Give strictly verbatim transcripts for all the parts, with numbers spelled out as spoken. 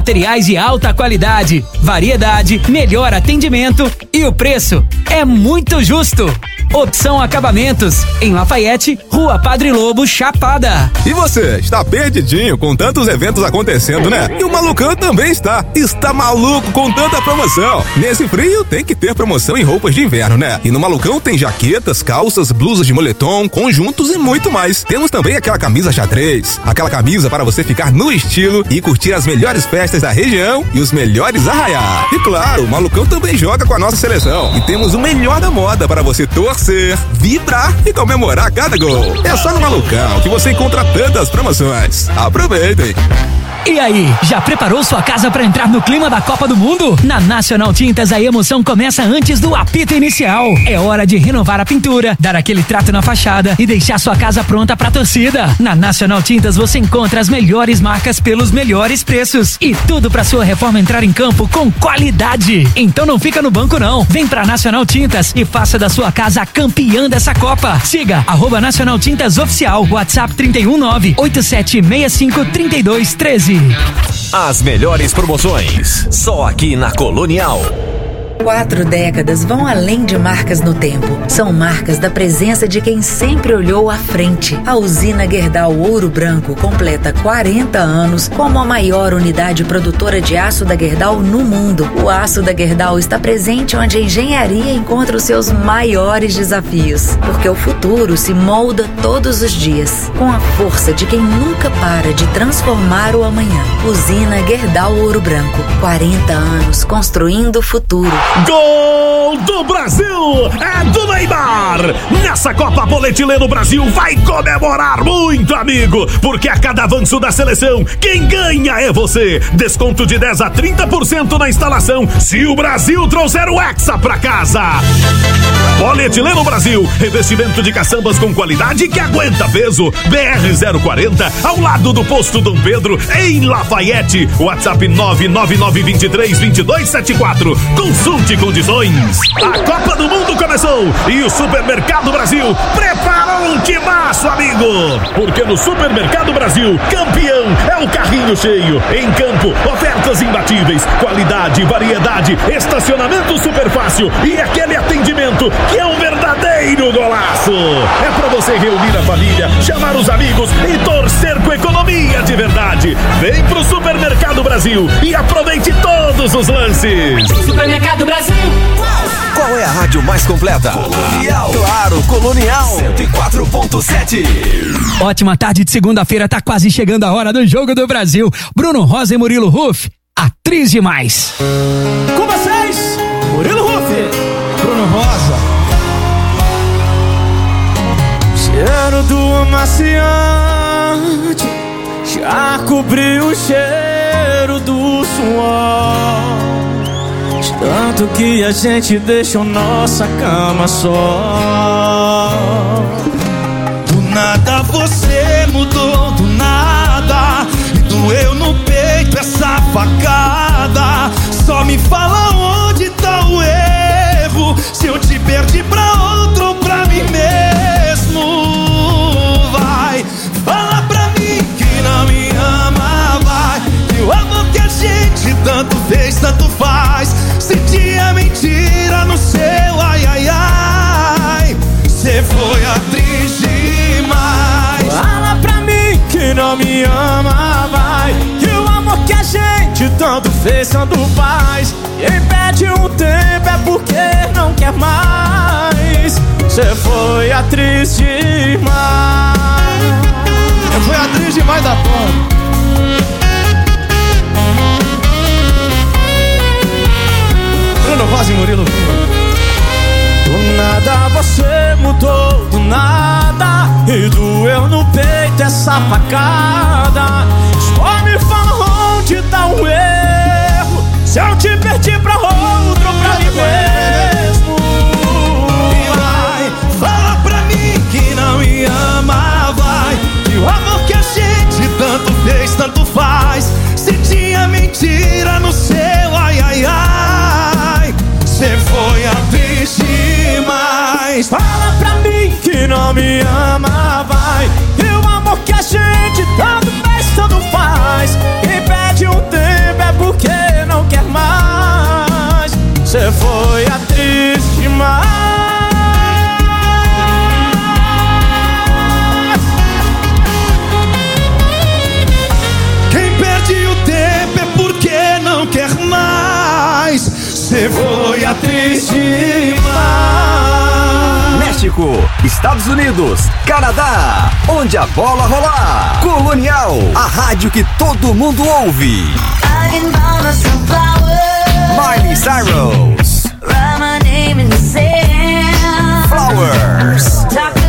materiais de alta qualidade, variedade, melhor atendimento e o preço é muito justo. Opção Acabamentos, em Lafayette, Rua Padre Lobo, Chapada. E você, está perdidinho com tantos eventos acontecendo, né? E o Malucão também está. Está maluco com tanta promoção. Nesse frio tem que ter promoção em roupas de inverno, né? E no Malucão tem jaquetas, calças, blusas de moletom, conjuntos e muito mais. Temos também aquela camisa xadrez, aquela camisa para você ficar no estilo e curtir as melhores festas da região e os melhores arraiá. E claro, o Malucão também joga com a nossa seleção. E temos o melhor da moda para você torcer, vibrar e comemorar cada gol. É só no Malucão que você encontra tantas promoções. Aproveitem! E aí, já preparou sua casa para entrar no clima da Copa do Mundo? Na Nacional Tintas, a emoção começa antes do apito inicial. É hora de renovar a pintura, dar aquele trato na fachada e deixar sua casa pronta pra torcida. Na Nacional Tintas, você encontra as melhores marcas pelos melhores preços e tudo pra sua reforma entrar em campo com qualidade. Então não fica no banco não. Vem pra Nacional Tintas e faça da sua casa a campeã dessa Copa. Siga arroba Nacional Tintas Oficial, WhatsApp trinta e um nove, oito sete seis cinco, trinta e dois treze. As melhores promoções, só aqui na Colonial. Quatro décadas vão além de marcas no tempo. São marcas da presença de quem sempre olhou à frente. A usina Gerdau Ouro Branco completa quarenta anos como a maior unidade produtora de aço da Gerdau no mundo. O aço da Gerdau está presente onde a engenharia encontra os seus maiores desafios. Porque o futuro se molda todos os dias, com a força de quem nunca para de transformar o amanhã. Usina Gerdau Ouro Branco. quarenta anos construindo o futuro. Gol do Brasil é do Neymar. Nessa Copa Polietileno Brasil vai comemorar muito, amigo, porque a cada avanço da seleção, quem ganha é você. Desconto de dez a trinta por cento na instalação se o Brasil trouxer o Hexa pra casa. Polietileno Brasil, revestimento de caçambas com qualidade que aguenta peso. B R zero quarenta, ao lado do posto Dom Pedro, em Lafayette. WhatsApp nove nove nove, dois três, dois dois sete quatro. Consulte condições. A Copa do Mundo começou e o Supermercado Brasil preparou um timaço, amigo. Porque no Supermercado Brasil, campeão é o carrinho cheio. Em campo, ofertas imbatíveis, qualidade, variedade, estacionamento super fácil e aquele atendimento que é um verdadeiro golaço. É pra você reunir a família, chamar os amigos e torcer com economia de verdade. Vem pro Supermercado Brasil e aproveite todos os lances. Supermercado Brasil. Qual é a rádio mais completa? Colonial. Claro, Colonial. cento e quatro ponto sete. Ótima tarde de segunda-feira, tá quase chegando a hora do Jogo do Brasil. Bruno Rosa e Murilo Huff, atriz demais. Com vocês, Murilo Huff, Bruno Rosa. Cheiro do amaciante já cobriu o cheiro do suor. Tanto que a gente deixou nossa cama só. Do nada você mudou, do nada. E doeu no peito essa facada. Só me fala onde tá o erro. Se eu te perdi pra outro ou pra mim mesmo. Vai, fala pra mim que não me ama, vai. Que o amor que a gente tanto fez, tanto faz. Senti a mentira no seu ai, ai, ai. Cê foi atriz demais. Fala pra mim que não me ama, vai. Que o amor que a gente tanto fez, tanto faz. Quem pede um tempo é porque não quer mais. Cê foi atriz demais. Eu fui atriz demais da porra. Bruno Rosa e Murilo. Do nada você mudou, do nada. E doeu no peito essa facada. Só me fala onde tá o erro. Se eu te perdi pra outro ou pra mim mesmo. E vai, fala pra mim que não me ama, vai. Que o amor que a gente tanto fez, tanto faz. Se tinha mentira no seu ai, ai, ai. Cê foi atriz demais. Fala pra mim que não me ama, vai. E o amor que a gente tanto fez, tanto faz. Quem pede um tempo é por Estados Unidos, Canadá, onde a bola rolar. Colonial, a rádio que todo mundo ouve. Miley Cyrus, Flowers.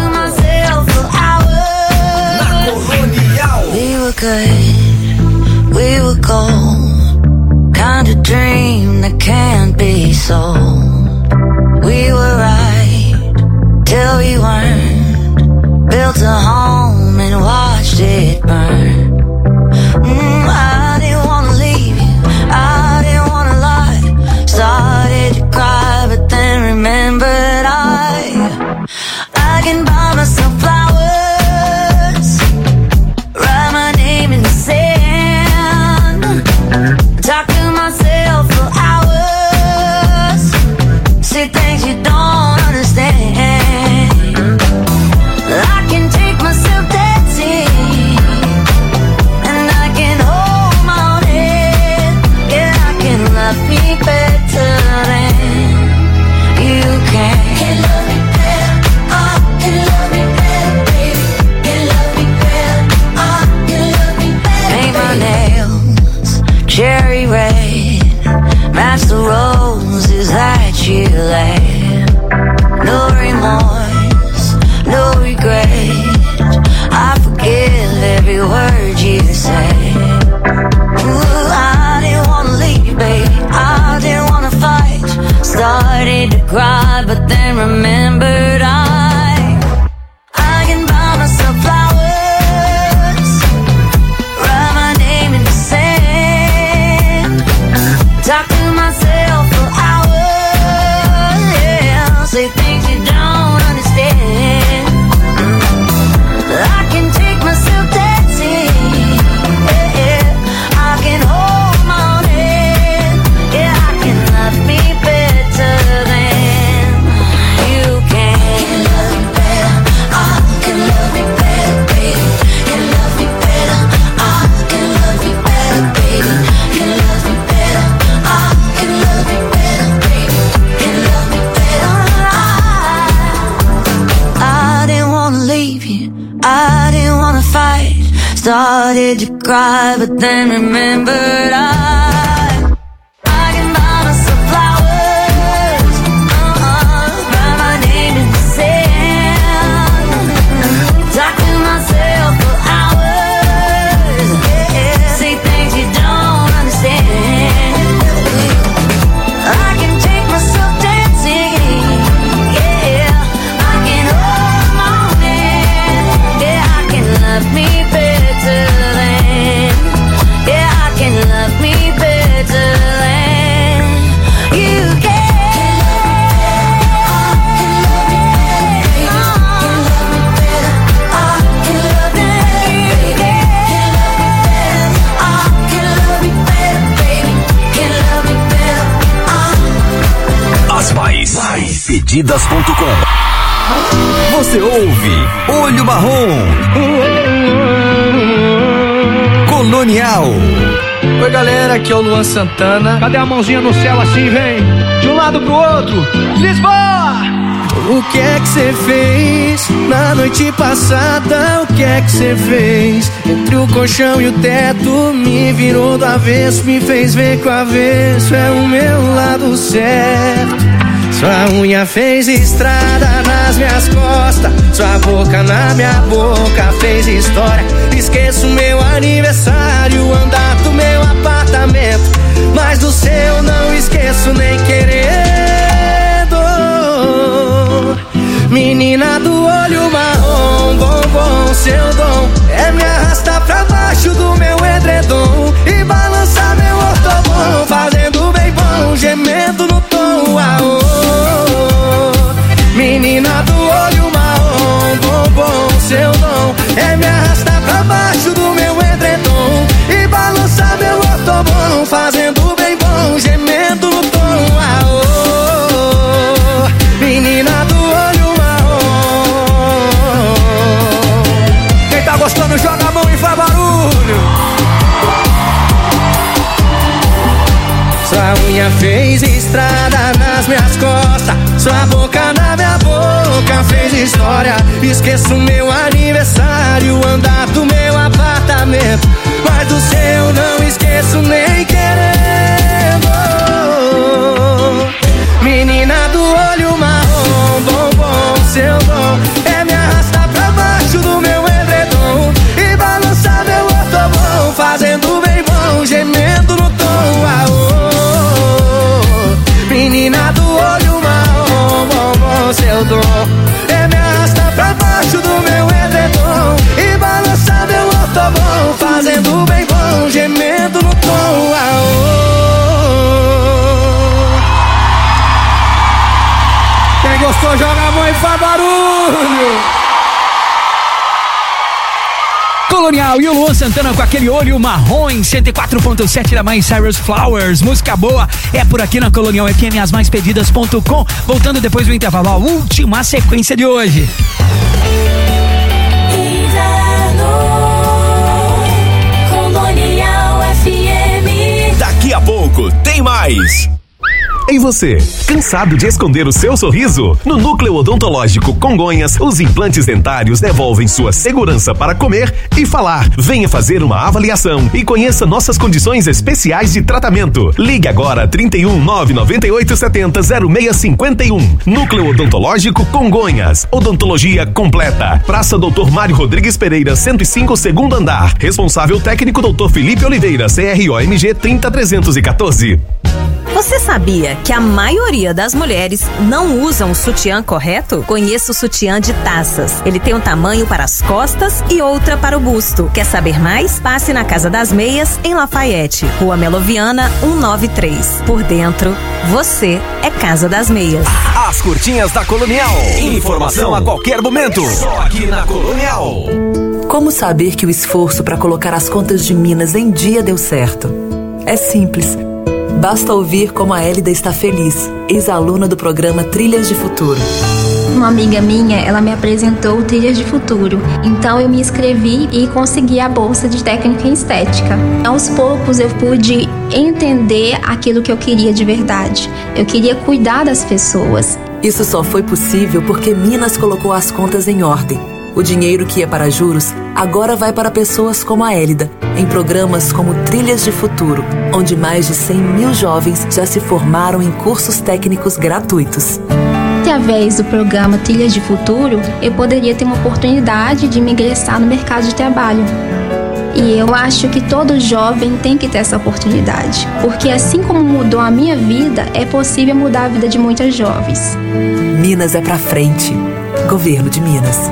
Na Colonial. We were good, we were gold. Kind of dream that can't be sold. We were right till we weren't. Built a home and watched it burn. Mm, I didn't wanna leave you, I didn't wanna lie. Started to cry, but then remembered I I can buy myself flowers, write my name in the sand, talk to myself for hours, say things you don't understand. I can take myself dancing, and I can hold my own head. Yeah, I can love me better than you can. Can love me better, oh, can love me better, baby. Can love me better, oh, can love me better. Paint my nails cherry red, match the roses that you laid. No remorse, no regret. I forgive every word you say. Ooh, I didn't wanna leave, baby. I didn't wanna fight. Started to cry, but then remembered I I can buy myself flowers, write my name in the sand, talk to myself for hours, yeah, say things you don't understand. I can take myself dancing, yeah, yeah. I can hold my own head, yeah, I can love me better than you can. Can love me better, I can love me better, baby. Can love me better, I can love me better, baby. Can love me better, I can love me better, baby. Can love me better, I I didn't wanna leave you, I didn't wanna fight. Started to cry, but then remembered I I can buy myself flowers, uh-uh, write my name in the sand, talk to myself for hours, yeah, say things you don't understand. I can take myself dancing, yeah, I can hold my own hand, yeah, I can love me better than, yeah, I can love me better than you can. As mais, mais pedidas ponto com. Você ouve Olho Marrom. Colonial. Oi galera, aqui é o Luan Santana. Cadê a mãozinha no céu assim, vem? De um lado pro outro, Lisboa! O que é que você fez na noite passada? O que é que você fez? Entre o colchão e o teto, me virou do avesso, me fez ver que o avesso é o meu lado certo. Sua unha fez estrada nas minhas costas, sua boca na minha boca fez história. Esqueço meu aniversário, o andar do meu apartamento, mas do seu não esqueço nem querendo. Menina do olho marrom, bombom, seu dom é me arrastar pra baixo do meu edredom e balançar meu ortobom, fazendo bem bom, gemendo no tom, aô. Menina do olho marrom, bombom, seu dom é me arrastar pra baixo do meu edredom e balançar meu ortobom, Sua unha fez estrada nas minhas costas, sua boca na minha boca fez história. Esqueço meu aniversário, andar do meu apartamento, mas do seu não esqueço nem querendo. Menina do olho marrom, bombom, seu dom é me arrastar pra baixo do meu edredom e balançar meu ortobom, fazendo bem bom, gemendo no tom. Aô, menina do olho marrom, bombom, seu dom é me arrastar pra baixo do meu edredom e balançar meu ortobom, fazendo bem bom, gemendo no tom. Aô. Quem gostou, joga a mão e faz barulho. Colonial e o Luan Santana com aquele olho marrom em cento e quatro ponto sete da Miley Cyrus Flowers. Música boa é por aqui na Colonial F M, as mais pedidas ponto com. Voltando depois do intervalo, a última sequência de hoje. Colonial F M. Daqui a pouco tem mais. E você, cansado de esconder o seu sorriso? No Núcleo Odontológico Congonhas, os implantes dentários devolvem sua segurança para comer e falar. Venha fazer uma avaliação e conheça nossas condições especiais de tratamento. Ligue agora trinta e um, nove nove oito sete zero, zero seis cinco um. Núcleo Odontológico Congonhas. Odontologia completa. Praça doutor Mário Rodrigues Pereira, cento e cinco, segundo andar. Responsável técnico doutor Felipe Oliveira, C R O M G trinta trezentos e quatorze. Você sabia que a maioria das mulheres não usam o sutiã correto? Conheça o sutiã de taças. Ele tem um tamanho para as costas e outra para o busto. Quer saber mais? Passe na Casa das Meias, em Lafayette, Rua Meloviana, cento e noventa e três. Por dentro, você é Casa das Meias. As curtinhas da Colonial. Informação a qualquer momento. Só aqui na Colonial. Como saber que o esforço para colocar as contas de Minas em dia deu certo? É simples. Basta ouvir como a Hélida está feliz, ex-aluna do programa Trilhas de Futuro. Uma amiga minha, ela me apresentou Trilhas de Futuro. Então eu me inscrevi e consegui a bolsa de técnica em estética. Aos poucos eu pude entender aquilo que eu queria de verdade. Eu queria cuidar das pessoas. Isso só foi possível porque Minas colocou as contas em ordem. O dinheiro que ia para juros agora vai para pessoas como a Hélida, em programas como Trilhas de Futuro, onde mais de cem mil jovens já se formaram em cursos técnicos gratuitos. Através do programa Trilhas de Futuro, eu poderia ter uma oportunidade de me ingressar no mercado de trabalho. E eu acho que todo jovem tem que ter essa oportunidade, porque assim como mudou a minha vida, é possível mudar a vida de muitas jovens. Minas é pra frente. Governo de Minas.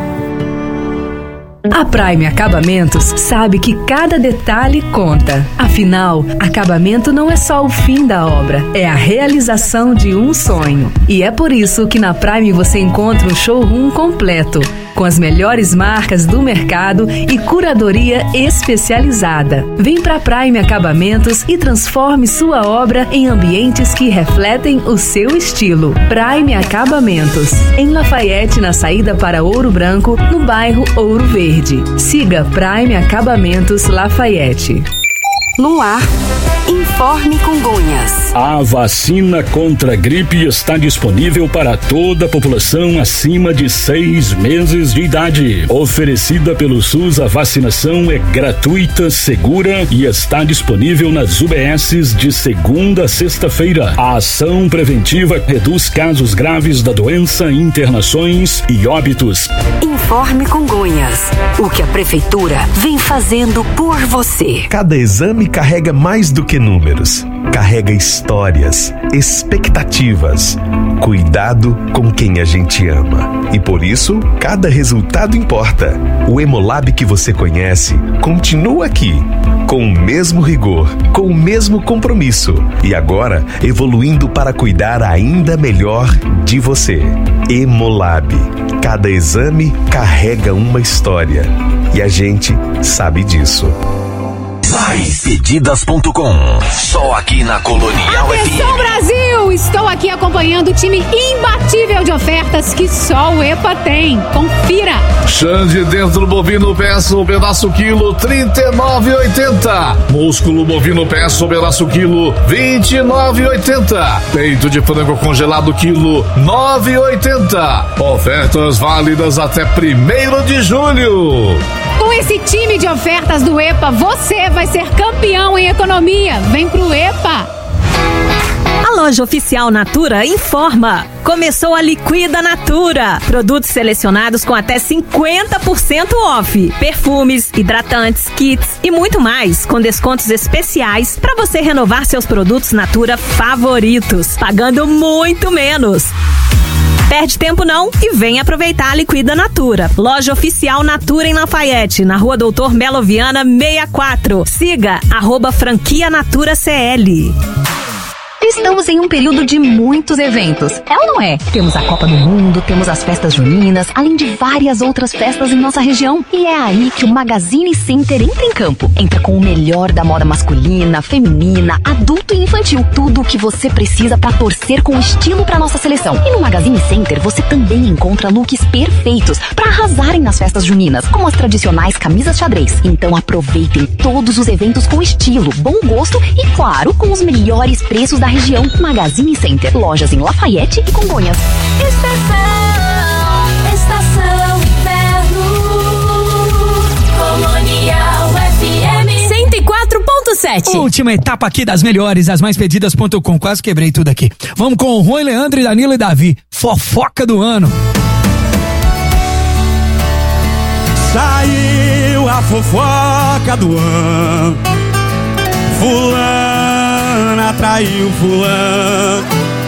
A Prime Acabamentos sabe que cada detalhe conta. Afinal, acabamento não é só o fim da obra, é a realização de um sonho. E é por isso que na Prime você encontra um showroom completo, com as melhores marcas do mercado e curadoria especializada. Vem pra Prime Acabamentos e transforme sua obra em ambientes que refletem o seu estilo. Prime Acabamentos, em Lafayette, na saída para Ouro Branco, no bairro Ouro Verde. Siga Prime Acabamentos Lafayette. No ar, Informe Congonhas. A vacina contra a gripe está disponível para toda a população acima de seis meses de idade. Oferecida pelo SUS, a vacinação é gratuita, segura e está disponível nas U B Ss de segunda a sexta-feira. A ação preventiva reduz casos graves da doença, internações e óbitos. Informe Congonhas. O que a Prefeitura vem fazendo por você. Cada exame carrega mais do que números. Carrega histórias, expectativas, cuidado com quem a gente ama. E por isso, cada resultado importa. O Hemolab que você conhece continua aqui, com o mesmo rigor, com o mesmo compromisso. E agora, evoluindo para cuidar ainda melhor de você. Hemolab. Cada exame carrega uma história. E a gente sabe disso. Mais pedidas ponto com. Só aqui na Colonial F M. Atenção, Brasil! Estou aqui acompanhando o time imbatível de ofertas que só o EPA tem. Confira! Xande dentro bovino peço pedaço quilo trinta e nove e oitenta. Músculo bovino peço pedaço quilo vinte e nove e oitenta. Peito de frango congelado quilo nove e oitenta. Ofertas válidas até primeiro de julho. Com esse time de ofertas do EPA, você vai ser campeão em economia. Vem pro EPA! A loja oficial Natura informa. Começou a Liquida Natura. Produtos selecionados com até cinquenta por cento off. Perfumes, hidratantes, kits e muito mais, com descontos especiais para você renovar seus produtos Natura favoritos, pagando muito menos. Perde tempo não e vem aproveitar a Liquida Natura. Loja oficial Natura em Lafayette, na rua Doutor Melo Viana sessenta e quatro. Siga, arroba franquia Natura C L. Estamos em um período de muitos eventos, é ou não é? Temos a Copa do Mundo, temos as festas juninas, além de várias outras festas em nossa região. E é aí que o Magazine Center entra em campo. Entra com o melhor da moda masculina, feminina, adulto e infantil. Tudo o que você precisa para torcer com estilo para nossa seleção. E no Magazine Center você também encontra looks perfeitos para arrasarem nas festas juninas, como as tradicionais camisas xadrez. Então aproveitem todos os eventos com estilo, bom gosto e, claro, com os melhores preços da região. Magazine Center, lojas em Lafayette e Congonhas. Estação, estação inverno, Colonial F M cento e quatro ponto sete. Última etapa aqui das melhores, as mais pedidas ponto com. Quase quebrei tudo aqui. Vamos com o Rui, Leandro, Danilo e Davi. Fofoca do ano. Saiu a fofoca do ano. Fulana traiu fulano.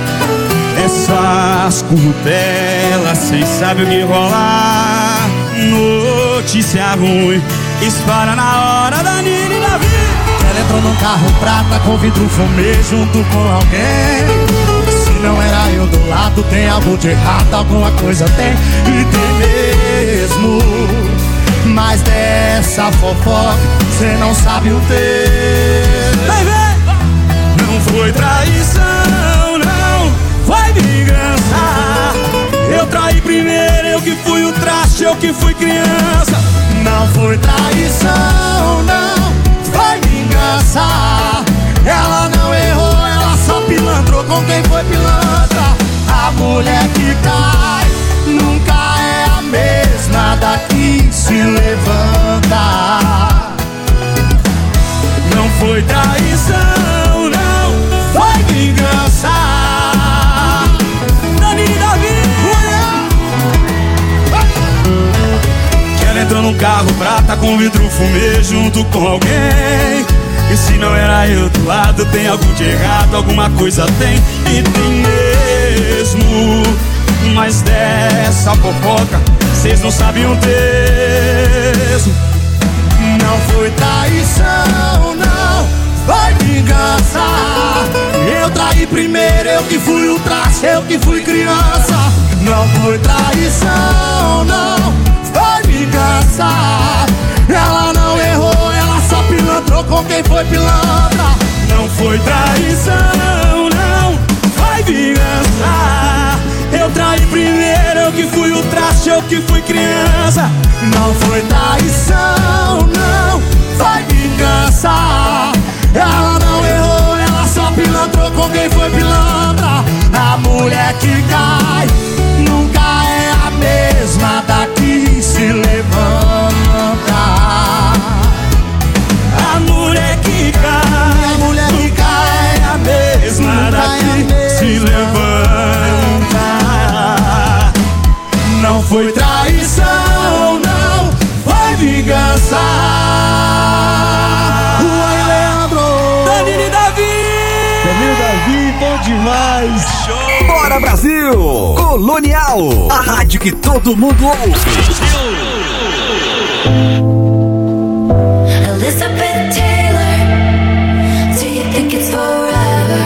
Essas currupelas, cês sabem o que rolar. Notícia ruim espalha na hora da Nini e Davi. Ela entrou num carro prata com vidro fumê junto com alguém. Se não era eu do lado, tem algo de errado, alguma coisa tem. E tem mesmo. Mas dessa fofoca cê não sabe o texto. Vai ver! Não foi traição, não foi vingança. Eu traí primeiro, eu que fui o traste, eu que fui criança. Não foi traição, não foi vingança. Ela não errou, ela só pilantrou com quem foi pilantra. A mulher que cai nunca é a mesma daqui se levanta. Não foi traição, não foi vingança. Dani e Davi. Que ela entrou num carro prata com vidro fumê junto com alguém. E se não era eu do lado, tem algo de errado, alguma coisa tem. E tem mesmo. Mas dessa fofoca cês não sabem o texto. Não foi traição, não foi vingança. Eu traí primeiro, eu que fui o traste, eu que fui criança. Não foi traição, não foi vingança. Ela não errou, ela só pilantrou com quem foi pilantra. Não foi traição, não foi vingança. Eu traí primeiro, eu que fui o traste, eu que fui criança. Não foi traição, não foi vingança. Ela não errou, ela só pilantrou com quem foi pilantra. A mulher que cai nunca é a mesma daqui se levanta. A mulher que cai, a mulher que cai é a mesma daqui se levanta. Não foi traição, não foi vingança. Rui, Leandro, Danilo e Davi. Danilo e Davi, bom demais. Show. Bora, Brasil. Colonial, a rádio que todo mundo ouve. Elizabeth Taylor, do you think it's forever?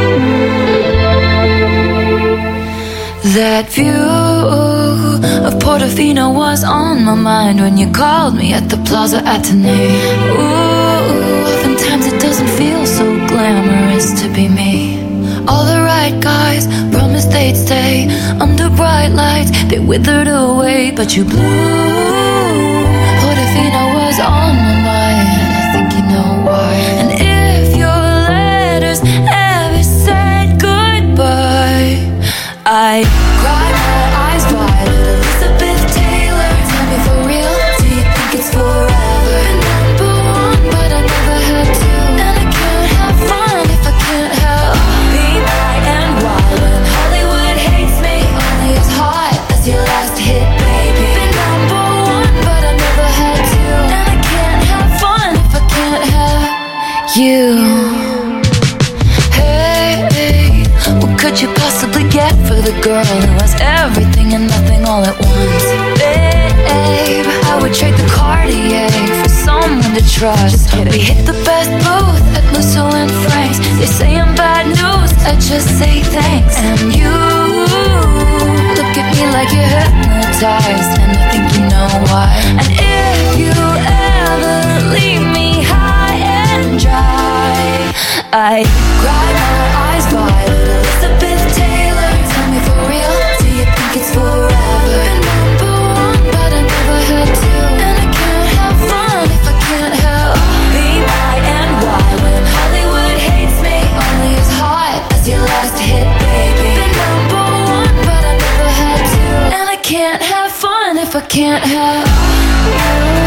That view of Port Portofino was on my mind when you called me at the Plaza Athénée. Ooh, oftentimes it doesn't feel so glamorous to be me. All the right guys promised they'd stay under bright lights. They withered away, but you blew. Portofino was on my mind, I think you know why. And if your letters ever said goodbye, I cried my eyes wide at Elizabeth Taylor. Tell me for real, do you think it's forever? Been number one, but I never had to. And I can't have fun if I can't help being high and wild. When Hollywood hates me, only as hot as your last hit, baby. Been number one, but I never had to. And I can't have fun if I can't have you. Hey, what could you possibly get for the girl who has everything and nothing all at once? Babe, I would trade the Cartier for someone to trust. We hit the best booth at Musso and Frank's. They say I'm bad news, I just say thanks. And you look at me like you're hypnotized, and I think you know why. And if you ever leave me high and dry, I cry my eyes wide at Elizabeth Taylor. Tell me for real, do you think it's forever? Been number one, but I never had to. And I can't have fun if I can't help being high and wild. When Hollywood hates me, only as hot as your last hit, baby. Been number one, but I never had to. And I can't have fun if I can't have you.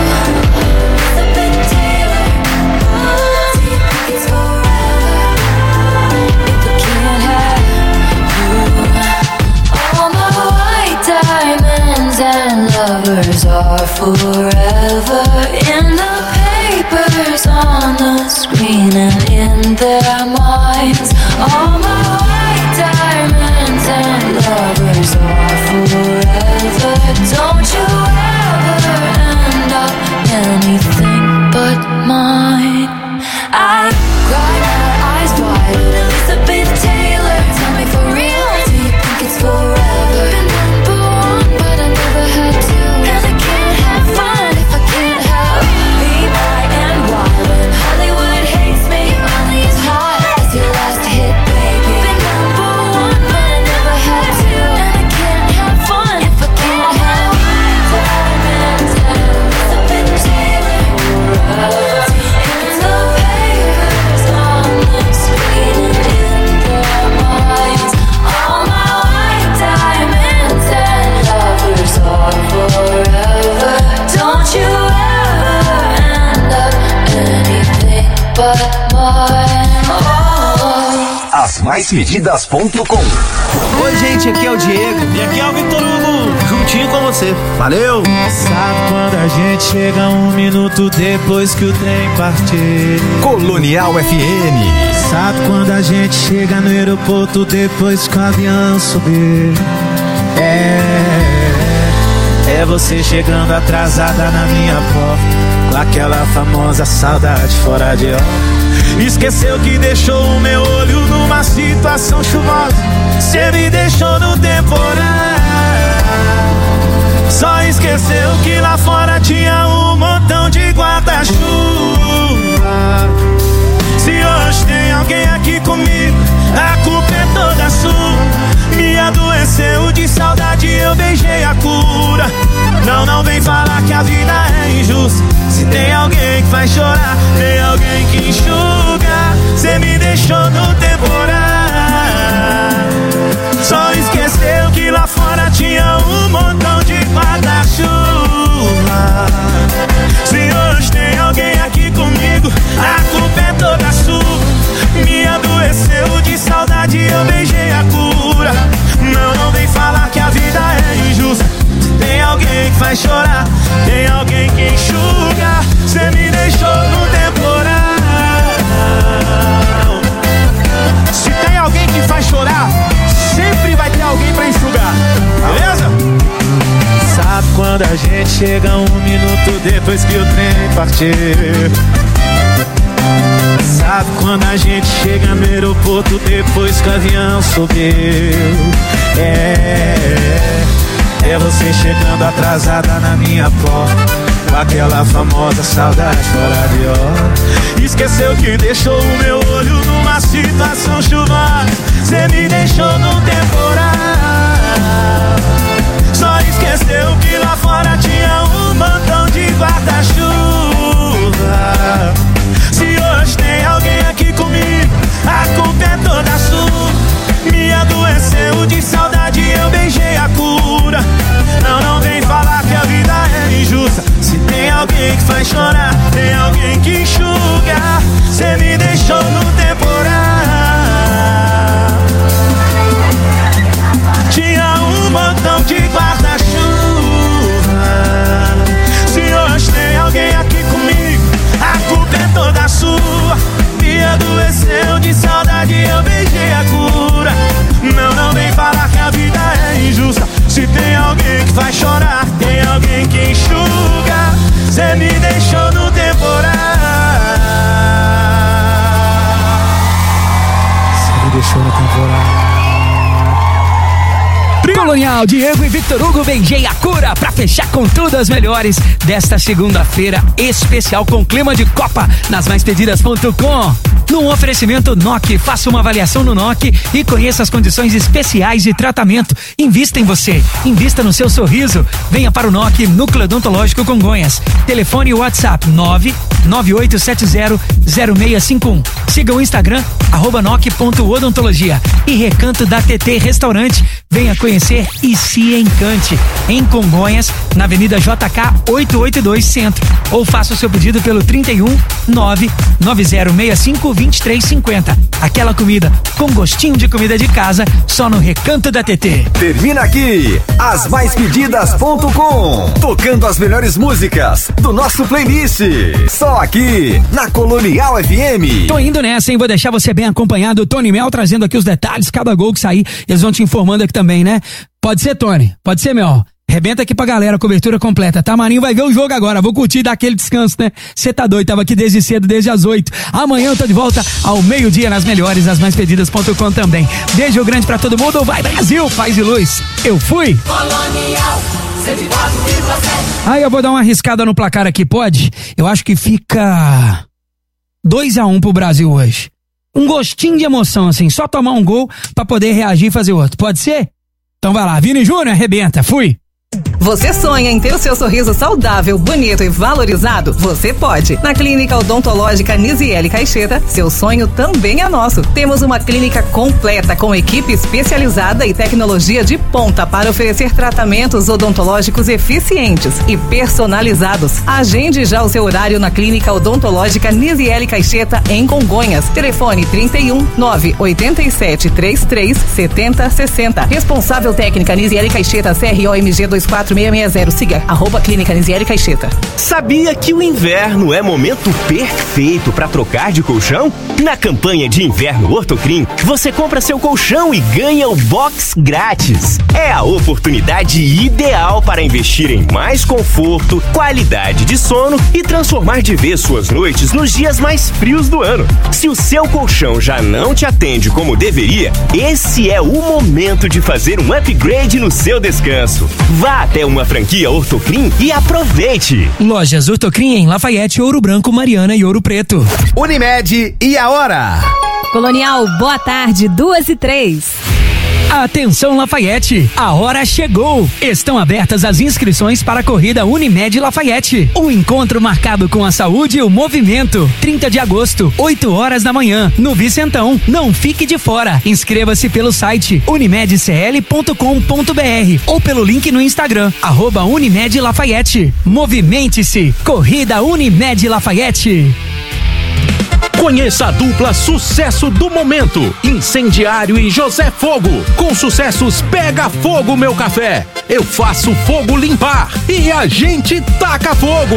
Elizabeth Taylor, oh, do you think it's forever if I can't have you? All my white diamonds and lovers are forever in the papers, on the screen, and in their minds. All my white diamonds and lovers are forever. Don't you ever end up anything but mine. I cry my eyes wide at Elizabeth Taylor. Tell me for real, do you think it's forever? Been number one, but I never had to. And I can't have fun if I can't help being high and wild. When Hollywood hates me, only as hot as your last hit, baby. Been number one, but I never had to. And I can't have fun if I can't have diamonds and Elizabeth Taylor forever. In the papers, on the screen, and in their minds. All my white diamonds and lovers are forever. Don't you ever end up anything but mine. Oh. As mais medidas ponto com. Oi, gente, aqui é o Diego. E aqui é o Vitor Hugo, Juntinho com você. Valeu! sabe quando a gente chega um minuto depois que o trem partir? Colonial F M. Sabe quando a gente chega no aeroporto depois que o avião subir? É, é você chegando atrasada na minha porta, com aquela famosa saudade fora de hora. Esqueceu que deixou o meu olho numa situação chuvosa. Cê me deixou no temporal. Só esqueceu que lá fora tinha um montão de guarda-chuva. Se hoje tem alguém aqui comigo, a culpa é toda sua. Me adoeceu de saudade, eu beijei a cura. Não, não vem falar que a vida é injusta. Se tem alguém que faz chorar, tem alguém que enxuga. Cê me deixou no temporal. Só esqueceu que lá fora tinha um montão de guarda-chuva. Se hoje tem alguém aqui comigo, a culpa é toda sua. Me adoeceu de saudade, eu beijei a cura. Não, não vem falar que a vida é injusta. Tem alguém que faz chorar, tem alguém que enxuga. Cê me deixou no temporal. Se tem alguém que faz chorar, sempre vai ter alguém pra enxugar, beleza? Sabe quando a gente chega um minuto depois que o trem partiu? Sabe quando a gente chega no aeroporto depois que o avião subiu? É, É você chegando atrasada na minha porta, com aquela famosa saudade fora de hora. Esqueceu que deixou o meu olho numa situação chuvosa. Cê me deixou no temporal. Só esqueceu que lá fora tinha um montão de guarda-chuva. Se hoje tem alguém aqui comigo, a culpa é toda sua. Me adoeceu de saudade, eu beijei a cura. Não, não vem falar que a vida é injusta. Se tem alguém que faz chorar, tem alguém que enxuga. Cê me deixou no temporal. Tinha um montão de guarda-chuva. Se hoje tem alguém aqui comigo, a culpa é toda sua. Me adoeceu de saudade, eu beijei a cura. Não, não vem falar que a vida é injusta. Se tem alguém que faz chorar, tem alguém que enxuga. Cê me deixou no temporal. Cê me deixou no temporal. Colonial, Diego e Victor Hugo, beijei a cura pra fechar com tudo as melhores desta segunda-feira especial com clima de Copa nas mais pedidas ponto com. No oferecimento N O C, faça uma avaliação no N O C e conheça as condições especiais de tratamento. Invista em você, invista no seu sorriso. Venha para o N O C, Núcleo Odontológico Congonhas. Telefone e WhatsApp nove nove oito sete zero zero seis cinco um. Siga o Instagram, arroba noc ponto odontologia. E Recanto da T T Restaurante. Venha conhecer e se encante. Em Congonhas, na Avenida J K oitocentos e oitenta e dois Centro. Ou faça o seu pedido pelo trinta e um nove nove zero seis cinco vinte e três cinquenta. Aquela comida com gostinho de comida de casa, só no Recanto da T T. Termina aqui as mais pedidas ponto com, tocando as melhores músicas do nosso playlist. Só aqui na Colonial F M. Tô indo nessa, hein? Vou deixar você bem acompanhado. Tony Mel trazendo aqui os detalhes, cada gol que sair, eles vão te informando aqui também, né? Pode ser, Tony, pode ser, Mel. Rebenta aqui pra galera, cobertura completa, tá? Marinho vai ver o jogo agora, vou curtir e dar aquele descanso, né? Cê tá doido, tava aqui desde cedo, desde as oito. Amanhã eu tô de volta ao meio-dia nas melhores, as mais pedidas ponto com também. Beijo grande pra todo mundo, vai Brasil, paz e luz. Eu fui! Colonial, cento e quatro vírgula sete. Aí eu vou dar uma arriscada no placar aqui, pode? Eu acho que fica dois a um pro Brasil hoje. Um gostinho de emoção, assim, só tomar um gol pra poder reagir e fazer outro, pode ser? Então vai lá, Vini Júnior, arrebenta, fui! Você sonha em ter o seu sorriso saudável, bonito e valorizado? Você pode. Na Clínica Odontológica Nisiele Caixeta, seu sonho também é nosso. Temos uma clínica completa com equipe especializada e tecnologia de ponta para oferecer tratamentos odontológicos eficientes e personalizados. Agende já o seu horário na Clínica Odontológica Nisiele Caixeta em Congonhas. Telefone trinta e um nove oito sete três três sete zero seis zero. Responsável técnica Nisiele Caixeta, C R O M G dois quatro seis seis zero. Siga arroba Clínica Nisiele Caixeta. Sabia que o inverno é momento perfeito para trocar de colchão? Na campanha de inverno Ortocrim, você compra seu colchão e ganha o box grátis. É a oportunidade ideal para investir em mais conforto, qualidade de sono e transformar de vez suas noites nos dias mais frios do ano. Se o seu colchão já não te atende como deveria, esse é o momento de fazer um upgrade no seu descanso. Vá até uma franquia Ortocrim e aproveite. Lojas Ortocrim em Lafayette, Ouro Branco, Mariana e Ouro Preto. Unimed e a hora. Colonial, boa tarde, duas e três. Atenção Lafayette, a hora chegou. Estão abertas as inscrições para a corrida Unimed Lafayette. O encontro marcado com a saúde e o movimento. trinta de agosto, oito horas da manhã, no Vicentão. Não fique de fora. Inscreva-se pelo site unimed c l ponto com ponto b r ou pelo link no Instagram, arroba Unimed Lafayette. Movimente-se. Corrida Unimed Lafayette. Conheça a dupla sucesso do momento, Incendiário e José Fogo, com sucessos Pega Fogo Meu Café, Eu Faço Fogo Limpar e A Gente Taca Fogo.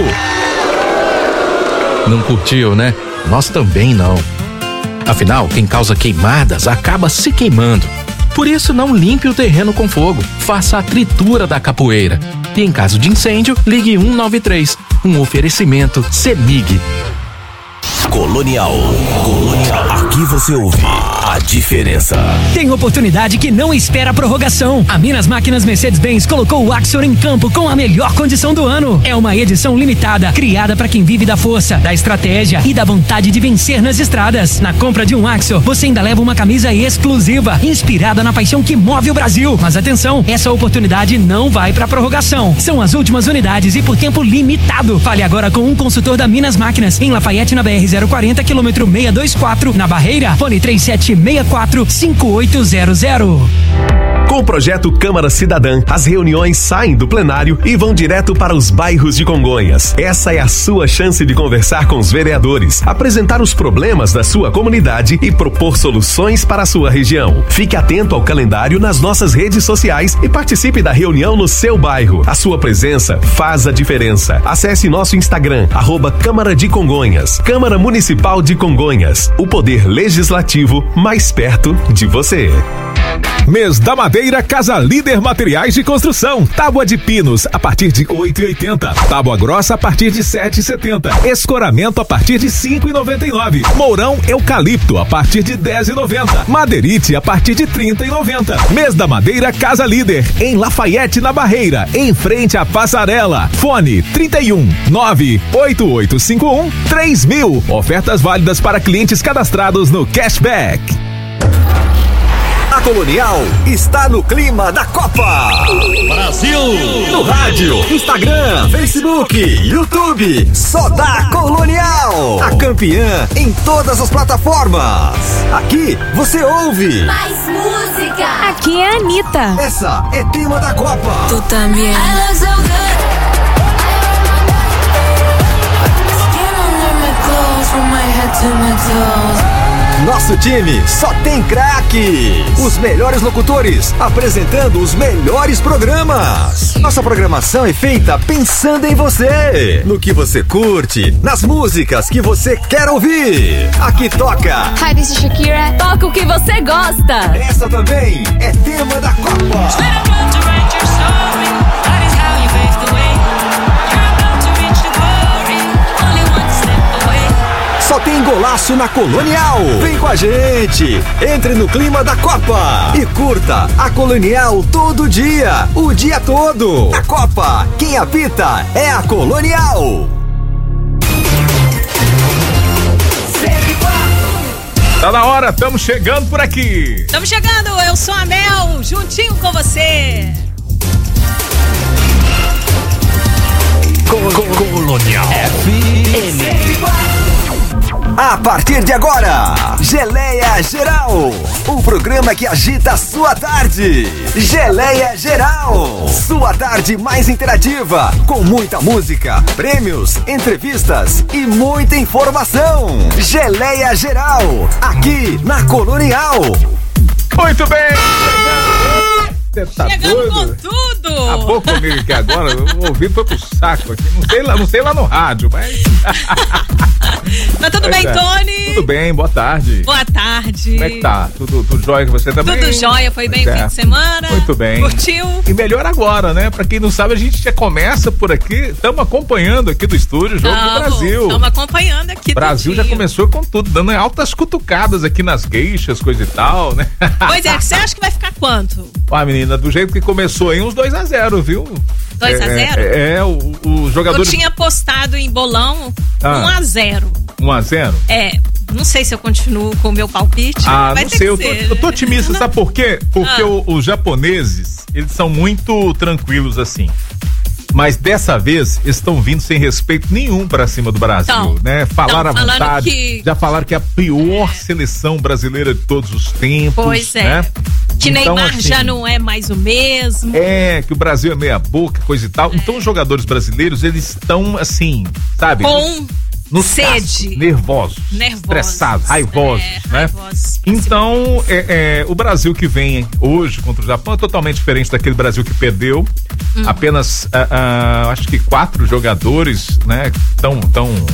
Não curtiu, né? Nós também não. Afinal, quem causa queimadas acaba se queimando. Por isso, não limpe o terreno com fogo, faça a tritura da capoeira. E em caso de incêndio, ligue um nove três, um oferecimento CEMIG. Colonial. Colonial. Aqui você ouve a diferença. Tem oportunidade que não espera prorrogação. A Minas Máquinas Mercedes-Benz colocou o Axor em campo com a melhor condição do ano. É uma edição limitada, criada para quem vive da força, da estratégia e da vontade de vencer nas estradas. Na compra de um Axor, você ainda leva uma camisa exclusiva, inspirada na paixão que move o Brasil. Mas atenção, essa oportunidade não vai para prorrogação. São as últimas unidades e por tempo limitado. Fale agora com um consultor da Minas Máquinas, em Lafayette, na B R zero quarenta, quilômetro seiscentos e vinte e quatro, na Barreira. Fone três sete seis quatro, cinco oito zero zero. Com o projeto Câmara Cidadã, as reuniões saem do plenário e vão direto para os bairros de Congonhas. Essa é a sua chance de conversar com os vereadores, apresentar os problemas da sua comunidade e propor soluções para a sua região. Fique atento ao calendário nas nossas redes sociais e participe da reunião no seu bairro. A sua presença faz a diferença. Acesse nosso Instagram, arroba Câmara de Congonhas. Câmara Municipal de Congonhas. O poder legislativo mais perto de você. Mês da Madeira Casa Líder Materiais de Construção. Tábua de pinos a partir de oito e oitenta. Tábua grossa a partir de sete e setenta. Escoramento a partir de cinco e noventa e nove. Mourão eucalipto a partir de dez e noventa. Madeirite a partir de trinta e noventa. Mês da Madeira Casa Líder em Lafayette, na Barreira, em frente à passarela. Fone trinta e um, nove oito oito cinco um, três mil. Ofertas válidas para clientes cadastrados no Cashback. A Colonial está no clima da Copa. Brasil! No rádio, Instagram, Facebook, YouTube. Só dá Colonial. A campeã em todas as plataformas. Aqui você ouve Mais música. Aqui é a Anitta. Essa é tema da Copa. Tu também. I look so good. Skin under my clothes, from my head to my toes. Nosso time só tem craques. Os melhores locutores apresentando os melhores programas. Nossa programação é feita pensando em você, no que você curte, nas músicas que você quer ouvir. Aqui toca Hi, this is Shakira. Toca o que você gosta. Essa também é tema da Copa. Só tem golaço na Colonial. Vem com a gente. Entre no clima da Copa e curta a Colonial todo dia, o dia todo. A Copa, quem apita é a Colonial. Tá na hora, estamos chegando por aqui. Estamos chegando, eu sou a Mel, juntinho com você. Colonial F M. A partir de agora, Geleia Geral, o programa que agita a sua tarde. Geleia Geral, sua tarde mais interativa, com muita música, prêmios, entrevistas e muita informação. Geleia Geral, aqui na Colonial. Muito bem! Você tá chegando doido? Com tudo! Acabou comigo aqui agora, o ouvido foi pro saco aqui. Não sei lá, não sei lá no rádio, mas. Mas tudo Pois bem, é. Tony? Tudo bem, boa tarde. Boa tarde. Como é que tá? Tudo, tudo jóia com você também? Tudo jóia, foi bem o Pois é. fim de semana. Muito bem. Curtiu? E melhor agora, né? Pra quem não sabe, a gente já começa por aqui. Estamos acompanhando aqui do estúdio o Jogo do Brasil. Estamos acompanhando aqui. O Brasil já tudinho. começou com tudo, dando altas cutucadas aqui nas queixas, coisa e tal, né? Pois é, você acha que vai ficar quanto? Ó, menina, do jeito que começou aí, uns dois a zero, viu? dois a zero? É, é, é, o, o jogador. Eu tinha postado em bolão Ah. um a zero. um a zero? É, não sei se eu continuo com o meu palpite. Ah, vai não ter sei, que eu tô, ser, eu tô né? otimista, sabe por quê? Porque Ah. o- os japoneses, eles são muito tranquilos assim. Mas dessa vez estão vindo sem respeito nenhum pra cima do Brasil, Tão. né? Falaram à Tão falando vontade, que- já falaram que é a pior seleção brasileira de todos os tempos. Pois é. Né? Que Então, Neymar assim, já não é mais o mesmo. É, que o Brasil é meia boca, coisa e tal. Então os jogadores brasileiros, eles estão assim, sabe? Com no sede. caço, nervosos, Nervosos, estressados, raivosos, é, né? raivosos. Então, é, é, o Brasil que vem hoje contra o Japão é totalmente diferente daquele Brasil que perdeu. Uhum. Apenas, ah, ah, acho que quatro jogadores, né, estão tão,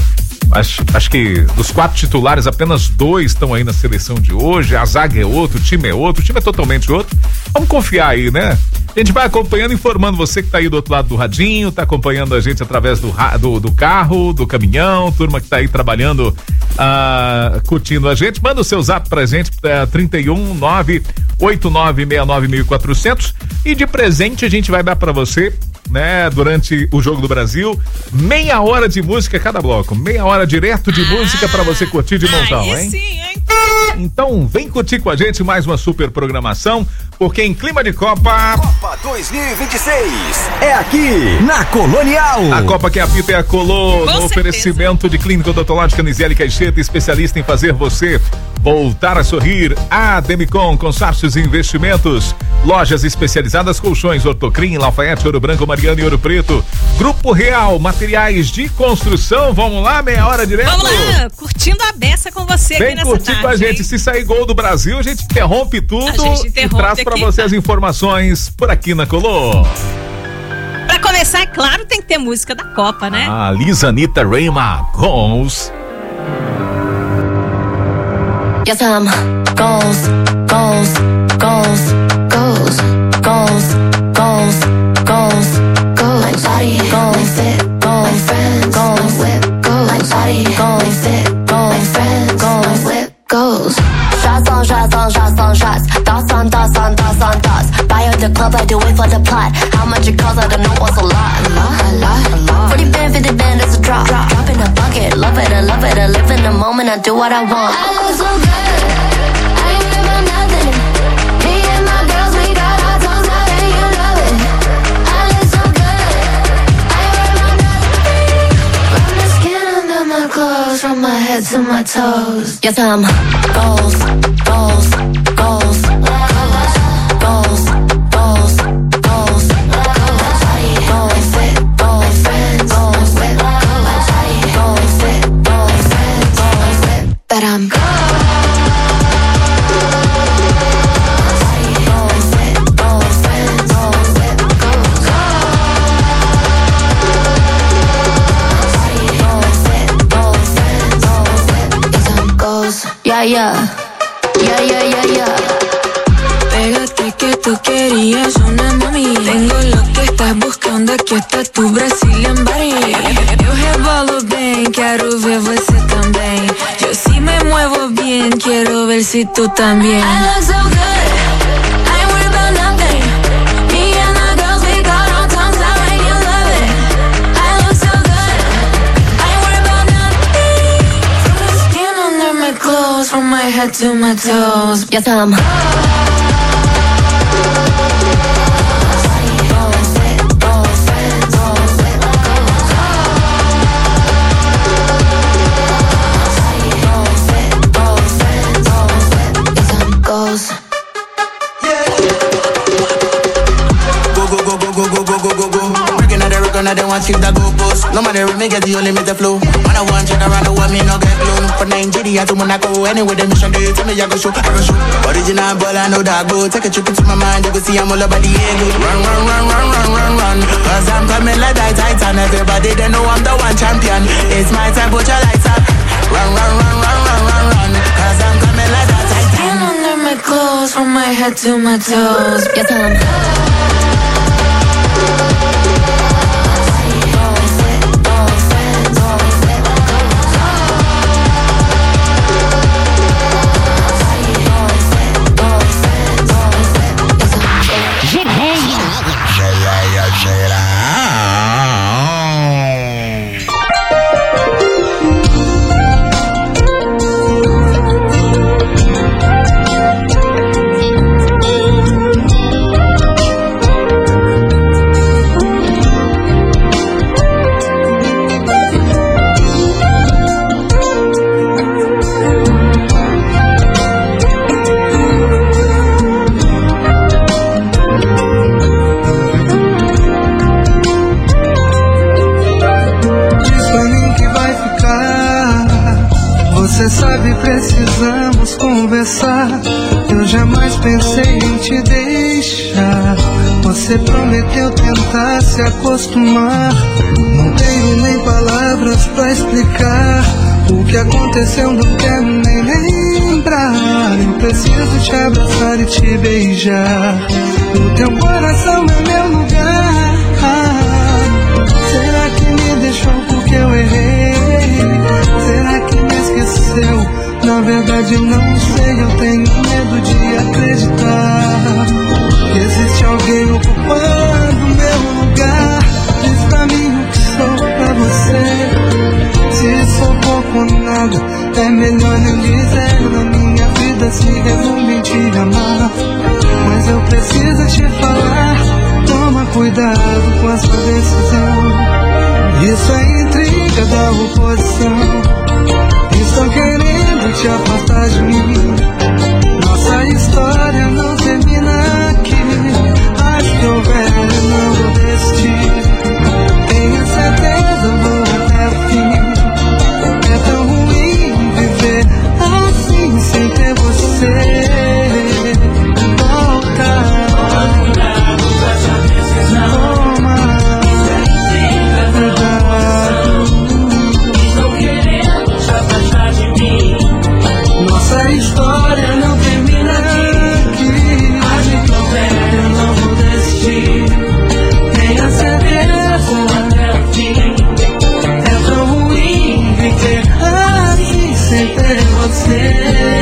Acho, acho que dos quatro titulares, apenas dois estão aí na seleção de hoje. A zaga é outro, o time é outro, o time é totalmente outro. Vamos confiar aí, né? A gente vai acompanhando, informando você que tá aí do outro lado do radinho, tá acompanhando a gente através do, do, do carro, do caminhão, turma que tá aí trabalhando, ah, curtindo a gente. Manda o seu zap pra gente, é, trinta e um, nove oito nove seis nove mil e quatrocentos, e de presente a gente vai dar pra você, né, durante o Jogo do Brasil, meia hora de música cada bloco, meia hora direto de ah, música pra você curtir de montão, hein? Sim, hein? Então vem curtir com a gente mais uma super programação, porque em clima de Copa... Copa dois mil e vinte e seis é aqui na Colonial. A Copa que apita é a Colô, no oferecimento de Clínica Odontológica Nisiele Caixeta, especialista em fazer você voltar a sorrir. A Demicon, consórcios e investimentos, lojas especializadas, colchões Ortocrim, Lafayette, Ouro Branco, Mariana e Ouro Preto. Grupo Real, materiais de construção. Vamos lá, meia hora direto. Vamos lá, curtindo a beça com você. Vem aqui nessa curtir tarde, com a gente. Hein? Se sair gol do Brasil, a gente interrompe tudo, a gente interrompe e traz pra aqui, você tá? as informações por aqui na Colô. Pra começar, é claro, tem que ter música da Copa, né? A Lisa Anitta Reima Goals. Yes, I'm goals, goals, goals, goals, goals, goals, goals, goals. My body, goals, fit, goals, friends, goals, whip, goals. My body, goals, fit, goals, friends, goals, whip, goals. Shots on shots on shots on shots. Thoughts on thoughts on thoughts on thoughts. Buy out the club, I do it for the plot. How much it costs, I don't know what's a lot. A lot, a lot, a lot. forty band, fifty band, it's a drop. Drop, drop in a bucket. Love it, I love it. I live in the moment, I do what I want. I look so good. From my head to my toes. Yes, I'm goals, goals, goals, goals, goals, goals, goals, goals, fit, goals, friends, goals, whip, goals, goals, fit, goals, friends, goals, whip. But I'm yeah, yeah, yeah, yeah, yeah, yeah. Pégate que tú querías una mami. Tengo lo que estás buscando, aqui está tu Brazilian body. Eu rebolo bem, quero ver você também. Eu sí me muevo bien, quero ver si tú también. I look so good, I ain't worried about nothing. Me and the girls, we got our tongues out and you love it. I look so good, I ain't worried about nothing. From the skin under my clothes, from my head to my toes. Yes, I'm goals. Go, go, go, go, go, go, go, go, go, go. Breaking out the record, I don't want you to go post. No matter what, make it, you limit the flow. When I want check around the world, me no get blown. For Nigeria to Monaco, anyway, the mission day, tell me I go show, I go show. Original ball, I know that go. Take a trip into my mind, you can see I'm all about the ego. Run, run, run, run, run, run, run. Cause I'm coming like that Titan. Everybody, they know I'm the one champion. It's my time, put your lights up. Run, run, run, run, run, run, run. Cause I'm coming like that Titan. Skin under my clothes, from my head to my toes. Yes, I'm precisamos conversar. Eu jamais pensei em te deixar. Você prometeu tentar se acostumar. Não tenho nem palavras pra explicar. O que aconteceu não quero nem lembrar. Eu preciso te abraçar e te beijar. O teu coração é meu lugar. Será que me deixou porque eu errei? Será que me esqueceu? Na verdade não sei, eu tenho medo de acreditar que existe alguém ocupando meu lugar. Diz pra mim o que sou pra você. Se sou pouco ou nada, é melhor nem dizer. Na minha vida se resume em te amar. Mas eu preciso te falar, toma cuidado com a sua decisão. Isso é intriga da oposição. Estão querendo te afastar de mim. Nossa história não termina aqui. Acho que eu velho não vou desistir. Tenha certeza, eu vou até o fim. É tão ruim viver assim sem ter você. Volta. Toma cuidado com essa decisão. Toma nossa história não termina aqui. Acho que eu velho, eu não vou desistir. Tenha certeza até o fim. É tão ruim viver assim sem ter você.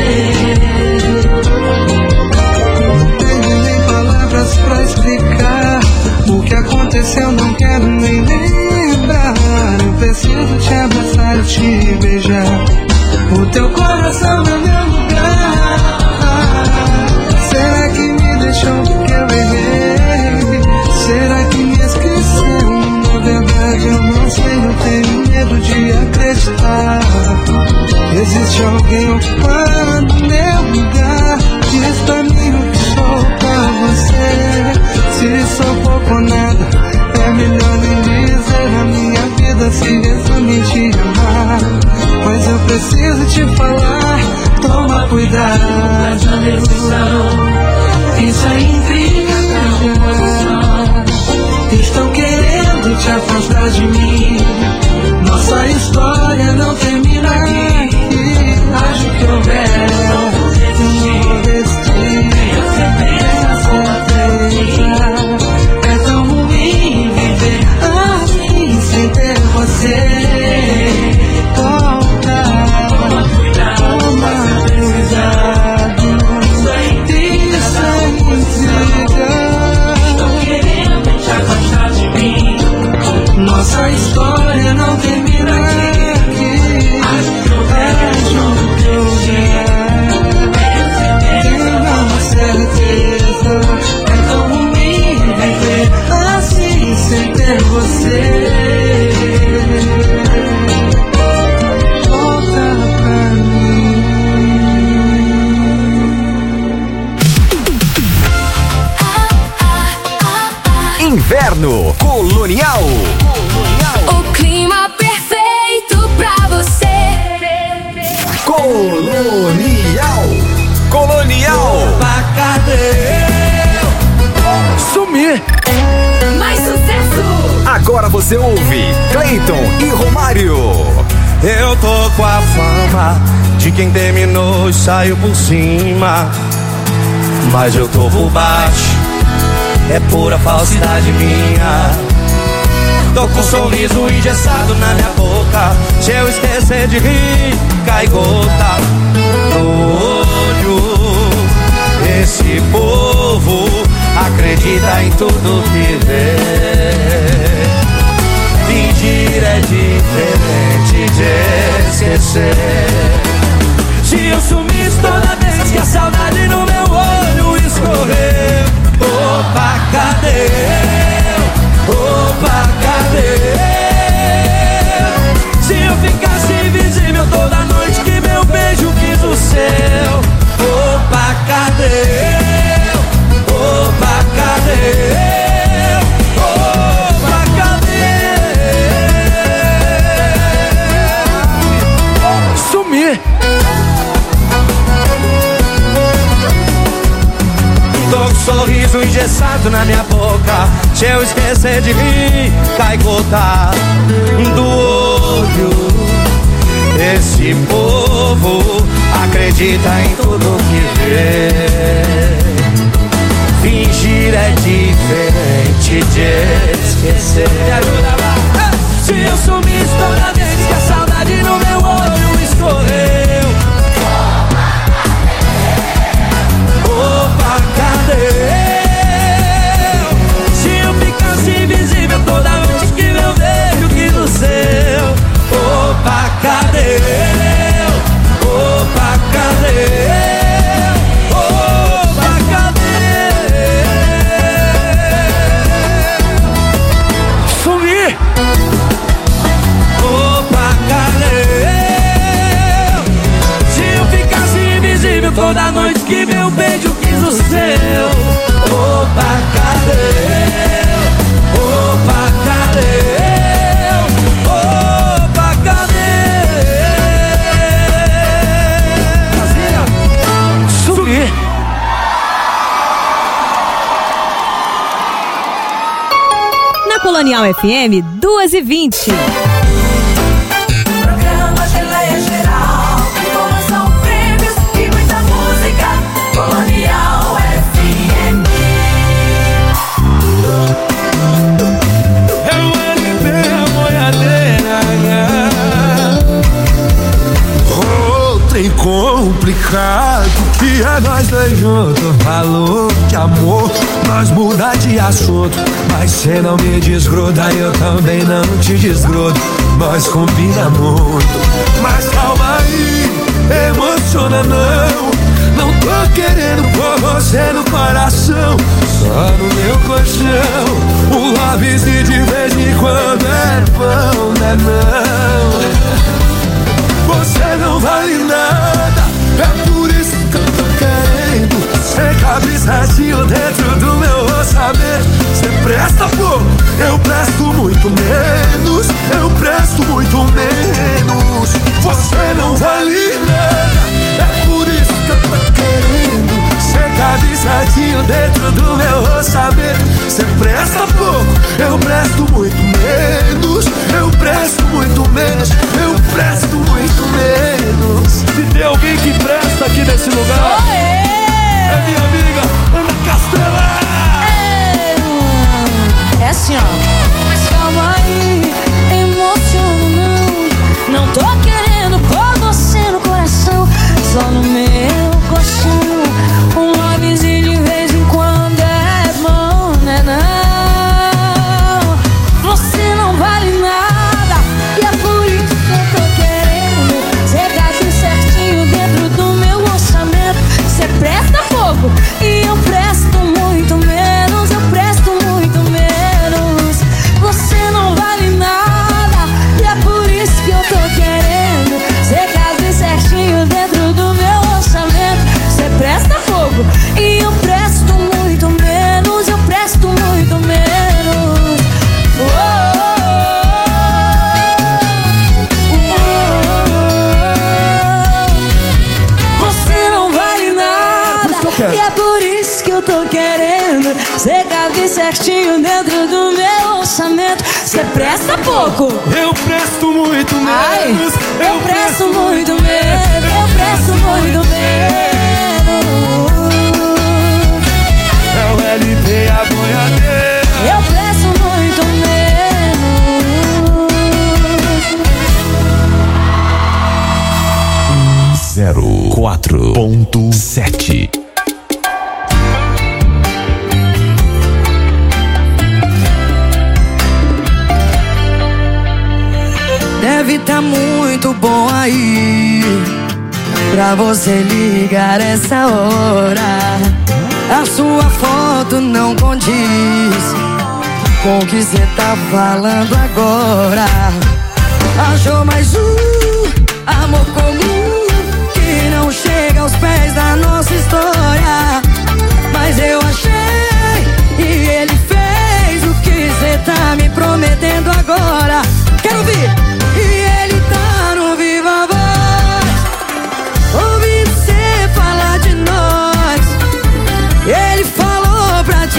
Não tenho nem palavras pra explicar o que aconteceu, não quero nem lembrar. Eu preciso te abraçar e te beijar. O teu coração é meu lugar. Será que me deixou porque eu errei? Será que me esqueceu? Na verdade eu não sei, eu tenho medo de acreditar. Existe alguém ocupando meu lugar. Diz pra mim o que sou pra você. Se sou pouco ou nada, é melhor nem dizer. A minha vida se resume em te amar. Mas eu preciso te falar, toma cuidado. Isso é intriga. Estão querendo te afastar de mim. Nossa história não termina aqui. Acho que eu velho não vou desistir. Tenho certeza, é tão ruim viver assim sem ter você. Nossa história não termina aqui. É junto que eu vier. Tenho certeza, é tão ruim viver assim sem ter você. Volta pra mim. Inverno Colonial. O clima perfeito pra você. Colonial. Colonial. Opa, cadê eu? Sumi. Mais sucesso. Agora você ouve Cleiton e Romário. Eu tô com a fama de quem terminou e saiu por cima. Mas eu tô por baixo, é pura falsidade minha. Tô com um sorriso engessado na minha boca. Se eu esquecer de rir, cai gota no olho. Esse povo acredita em tudo que vê. Fingir é diferente de esquecer. Se eu sumisse toda vez que a saudade no meu olho escorreu. Opa, cadê eu? Opa, cadê eu? Se eu ficasse invisível toda noite que meu beijo quis o céu. Opa, cadê eu? Opa, cadê eu? Opa, cadê eu? Sumi. sorriso engessado na minha boca. Se eu esquecer de rir, cai gota do olho. Esse povo acredita em tudo que vê. Fingir é diferente de esquecer. Me ajuda lá. Se eu sumisse toda vez que a saudade no meu olho escorreu. Opa, cadê? Se eu ficasse invisível toda noite que eu vejo que no seu. Opa, cadê? Opa, cadê? Opa, cadê? Sumi! Opa, cadê? Se eu ficasse invisível toda noite que meu beijo quis o seu. Opa, cadê? Opa, cadê? Opa, cadê? Brasília, sumi. Na Colonial F M, duas e vinte. Programa Geleia Geral, informação, prêmios e muita música. Colonial F M. É o L P, a boiadeira. Oh, trem complicado que é nós dois juntos. Falou de amor, nós muda de assunto. Mas cê não me desgruda, eu também não te desgrudo. Nós combina muito, mas calma aí, emociona não. Não tô querendo pôr você no coração, só no meu colchão. O lábio de vez em quando é bom, né não? Você não vale nada, é por isso que eu tô querendo. Cê cabe certinho dentro do meu orçamento. Cê presta pouco, eu presto muito menos. Eu presto muito menos. Você não vale nada, é por isso que eu tô querendo. Cê cabe certinho dentro do meu orçamento. Cê presta pouco, eu presto muito menos. Eu presto muito menos. Eu presto muito menos. Se tem alguém que presta aqui nesse lugar, é minha amiga Ana Castela. É assim, ó. Mas calma aí, emociona não. Não tô querendo pôr você no coração, só no meu colchão. Um lovezinho de vez em quando é bom, né não? Você não vale nada, e é por isso que eu tô querendo. Cê gasta certinho dentro do meu orçamento. Cê presta pouco e eu presto muito menos. Eu presto muito menos. Você não vale nada, e é por isso que eu tô querendo. Cê gasta certinho dentro do meu orçamento. Cê presta pouco e eu presto muito menos. Eu presto muito menos. Oh, oh, oh. Você não vale nada, e é por isso que eu tô querendo. Cê cabe certinho dentro do meu orçamento. Cê presta pouco, eu presto muito menos. Ai, eu presto muito menos. Eu presto muito menos. É o L P, a boiadeira. Eu presto muito menos. Zero quatro ponto sete. Deve tá muito bom aí pra você ligar essa hora. A sua foto não condiz com o que cê tá falando agora. Achou mais um amor comum que não chega aos pés da nossa história. Mas eu achei e ele fez o que cê tá me prometendo agora. Quero ouvir! E ele tá no Viva Voz, ouvi você falar de nós. Ele falou pra te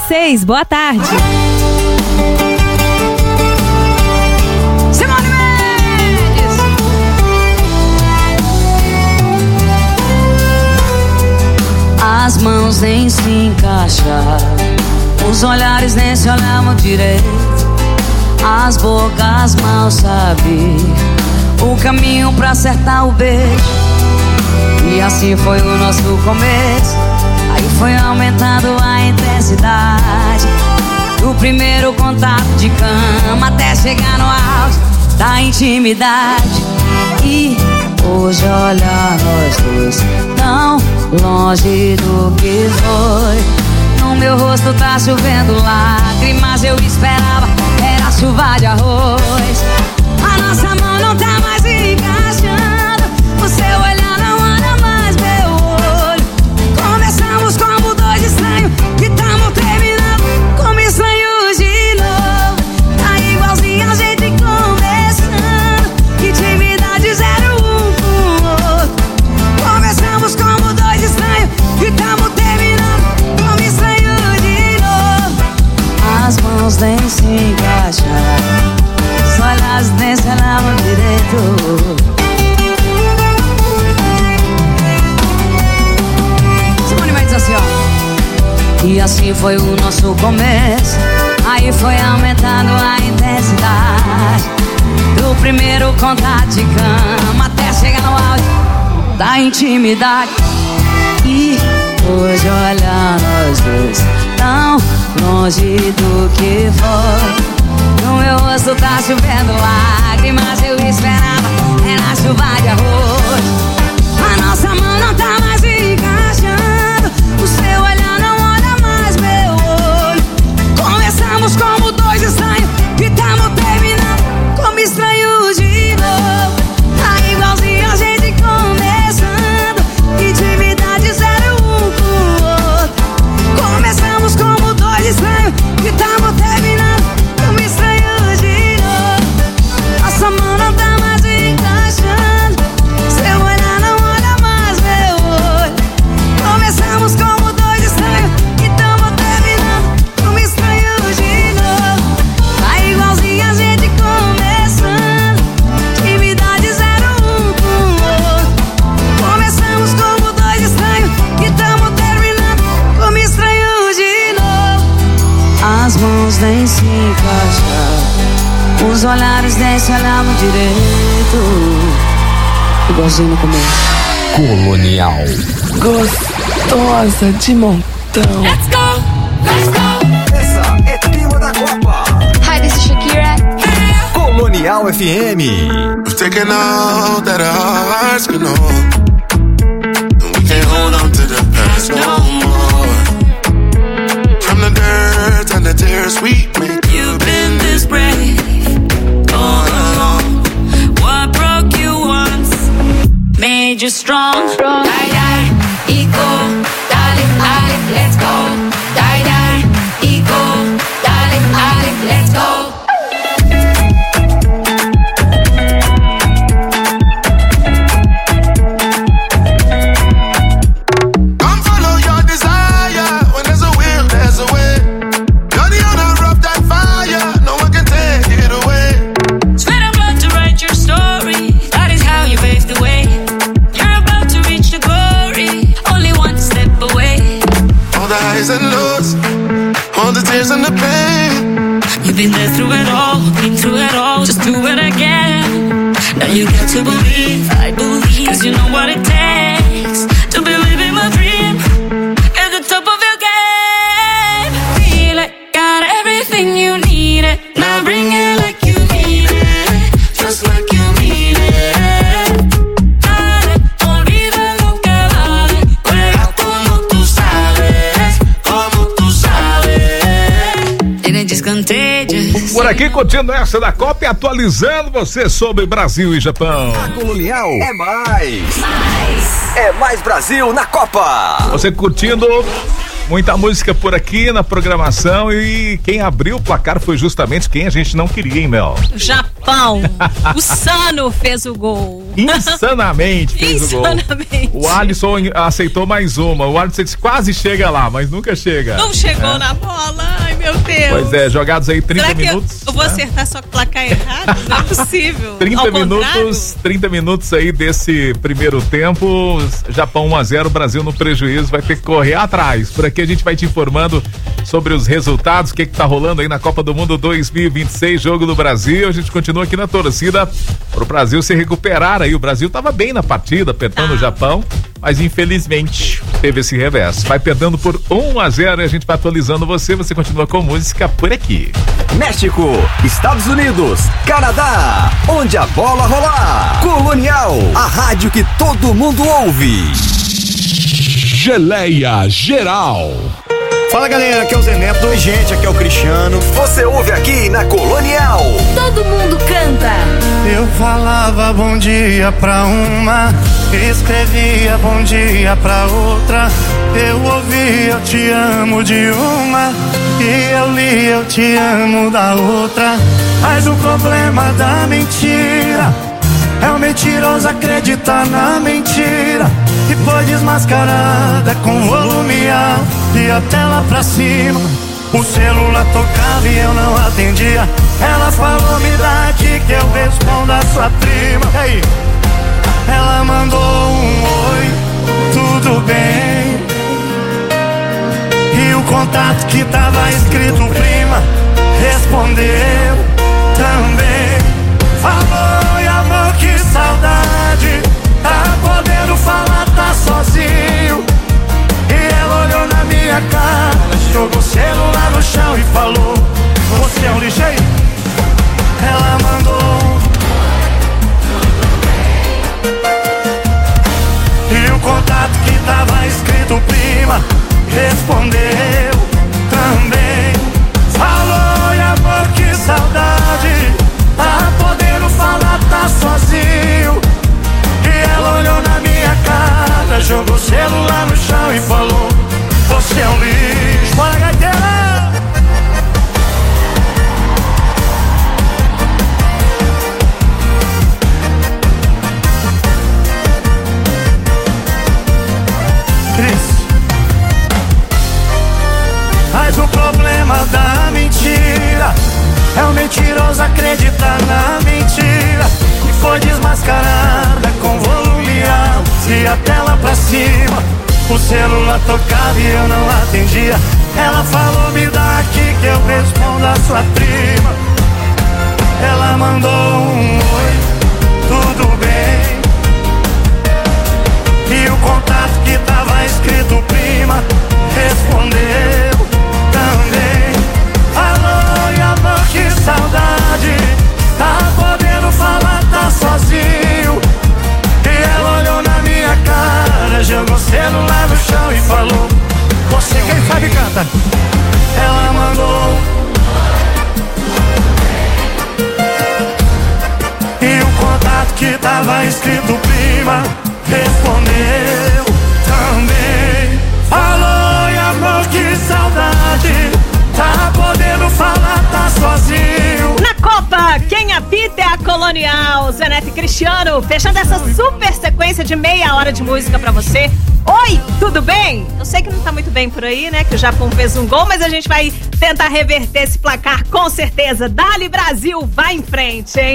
seis, boa tarde. Simone Mendes. As mãos nem se encaixaram, os olhares nem se olhavam direito, as bocas mal sabiam o caminho pra acertar o beijo. E assim foi o nosso começo, aí foi aumentando a intensidade do primeiro contato de cama até chegar no auge da intimidade. E hoje olha nós dois tão longe do que foi. No meu rosto tá chovendo lágrimas, eu esperava era chuva de arroz. A nossa mão não tá mais encaixando, o seu olhar não olha mais meu olho. Começamos como dois estranhos e tamo terminando como estranhos de novo. Tá igualzinho a gente começando, intimidade zero um com o outro. Começamos como dois estranhos e tamo terminando como estranhos de novo. As mãos nem se encaixaram, os olhares nem se olhavam direito. Simone Mendes assim, ó. E assim foi o nosso começo, aí foi aumentando a intensidade do primeiro contato de cama até chegar no auge da intimidade. E hoje olha nós dois tão longe do que foi. No meu rosto tá chovendo lágrimas, eu esperava era chuva de arroz. A nossa mão não tá mais encaixando, o seu olhar não olha mais meu olho. Começamos como dois estranhos e tamo terminando como estranhos de novo. Tá igualzinho a gente começando, intimidade zero um com o outro. Começamos como dois estranhos e tamo terminando como estranhos de novo. Nossa mão não tá mais encaixando, seu olhar não olha mais meu olho. Começamos como dois estranhos e tamo terminando como estranhos de novo. Tá igualzinho a gente começando, intimidade zero um com o outro. Começamos como dois estranhos e tamo terminando como estranhos de novo. As mãos nem se encaixaram, os olhares nem se olhavam direito, igualzinho no começo. Colonial. Gostosa de montão. Let's go, let's go. Essa é clima da Copa. Hi, this is Shakira. Colonial F M. We've taken all that our hearts can hold, and we can't hold on to the past no more. From the dirt and the tears we make. You've been this brave all along. What broke you once made you strong. Die, die, ego, darling, darling, let's go. Die, die, ego, darling, darling, let's go. Come follow your desire. When there's a will, there's a way. You're the owner of that fire. No one can take it away. Sweat and blood to write your story. That is how you pave the way. You're about to reach the glory. Only one step away. All the highs and lows, all the tears and the pain. You've been there through it all, been through it all. Just do it again. Now you got to believe, I believe. Cause you know what it takes to believe in my dream. At the top of your game. Feel it, got everything you needed. Now bring it like you need it. Just like you mean it. Dale, olvida lo que vale. Juega como tú sabes, como tú sabes. Energy's contagious. Por aqui, curtindo essa da Copa e atualizando você sobre Brasil e Japão. A Colonial é mais. mais. É mais Brasil na Copa. Você curtindo Muita música por aqui na programação e quem abriu o placar foi justamente quem a gente não queria, hein, Mel? Japão. O Sano fez o gol. Insanamente fez Insanamente. o gol. O Alisson aceitou mais uma. O Alisson quase chega lá, mas nunca chega. Não chegou é. na bola. Ai, meu Deus. Pois é, jogados aí trinta Será que minutos. Eu, eu vou né? acertar só com o placar errado? Não é possível. trinta minutos, trinta minutos aí desse primeiro tempo. Japão um a zero, Brasil no prejuízo, vai ter que correr atrás. Por aqui a gente vai te informando sobre os resultados, o que que tá rolando aí na Copa do Mundo dois mil e vinte e seis, jogo do Brasil. A gente continua aqui na torcida pro Brasil se recuperar aí. O Brasil tava bem na partida, apertando ah. o Japão, mas infelizmente teve esse revés. Vai perdendo por um a zero e a gente vai atualizando você. Você continua com música por aqui. México, Estados Unidos, Canadá, onde a bola rolar. Colonial, a rádio que todo mundo ouve. Geleia Geral. Fala galera, aqui é o Zé Neto. Oi gente, aqui é o Cristiano. Você ouve aqui na Colonial. Todo mundo canta. Eu falava bom dia pra uma, escrevia bom dia pra outra. Eu ouvi eu te amo de uma, e eu li eu te amo da outra. Mas o problema da mentira é o mentiroso acreditar na mentira, e foi desmascarada com volume alto e a tela pra cima. O celular tocava e eu não atendia. Ela falou, me dá aqui que eu respondo a sua prima. Ei. Ela mandou um oi, tudo bem, e o contato que tava escrito prima respondeu também. Falou, e amor, que saudade, tá podendo falar, tá sozinho. E ela olhou na minha cara, jogou o celular no chão e falou, você é um ligeiro. Ela mandou, e o contato que tava escrito prima respondeu também. Falou, e amor, que saudade, tá podendo falar, tá sozinho. E ela olhou na minha cara, jogou o celular no chão e falou, você é um lixo. Bora, gaiteira! Cris. Mas o problema da mentira é o mentiroso acreditar na mentira, e foi desmascarada com volume alto e a tela pra cima. O celular tocava e eu não atendia. Ela falou, me dá aqui que eu respondo a sua prima. Ela mandou um oi, tudo bem, e o contato que tava escrito prima respondeu também. Alô, e amor, que saudade, tá podendo falar, tá sozinho. E ela olhou na minha cara, jogou o celular no chão e falou, você quem sabe canta. Ela mandou, e o contato que tava escrito prima respondeu também. Falou, e amor, que saudade, tá podendo falar, tá sozinho. Na Copa, quem apita é a Colonial. Zé Neto e Cristiano, fechando essa super sequência de meia hora de música pra você. Oi, tudo bem? Eu sei que não tá muito bem por aí, né? Que o Japão fez um gol, mas a gente vai tentar reverter esse placar com certeza. Dali Brasil, vai em frente, hein?